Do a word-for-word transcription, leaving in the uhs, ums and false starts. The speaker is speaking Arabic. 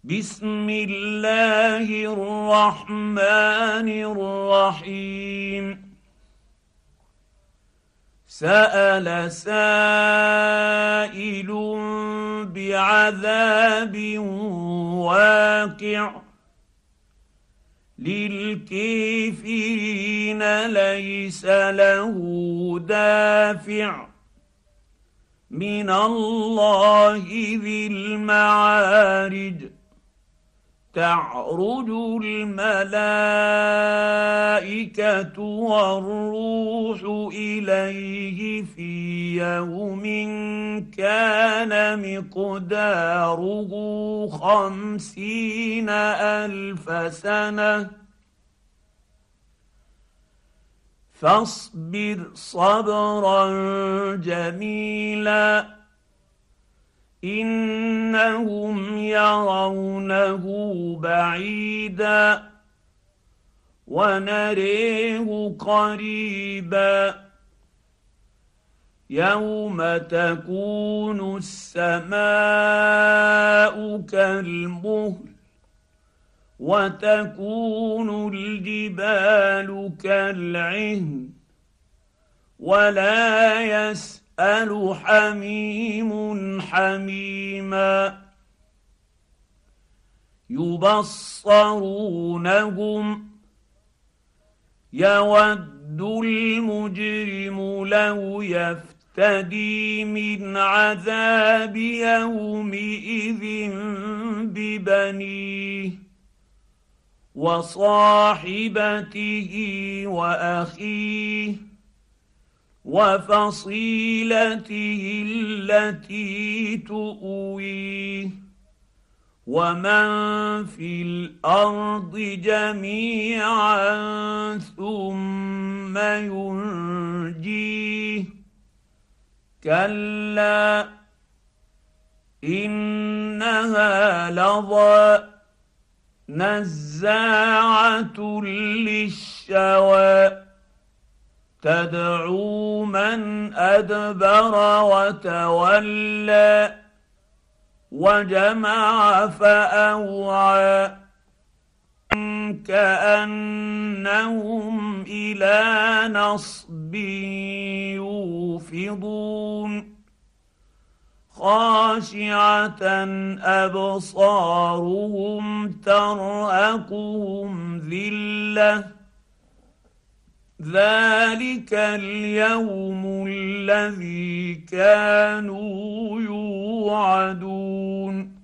بسم الله الرحمن الرحيم. سأل سائل بعذاب واقع للكافرين ليس له دافع من الله ذي المعارج. تعرج الملائكة والروح إليه في يوم كان مقداره خمسين ألف سنة فاصبر صبرا جميلا إنهم يرونه بعيدا ونريه قريبا يوم تكون السماء كالمهل وتكون الجبال كالعهن ولا يسأل يسأل حميم حميما يبصرونهم يود المجرم لو يفتدي من عذاب يومئذ ببنيه وصاحبته وأخيه وفصيلته التي تؤويه ومن في الارض جميعا ثم ينجيه كلا انها لظى نزاعه للشوى تدعو من أدبر وتولى وجمع فأوعى كأنهم إلى نصب يوفضون خاشعة أبصارهم ترهقهم ذلة ذلك اليوم الذي كانوا يوعدون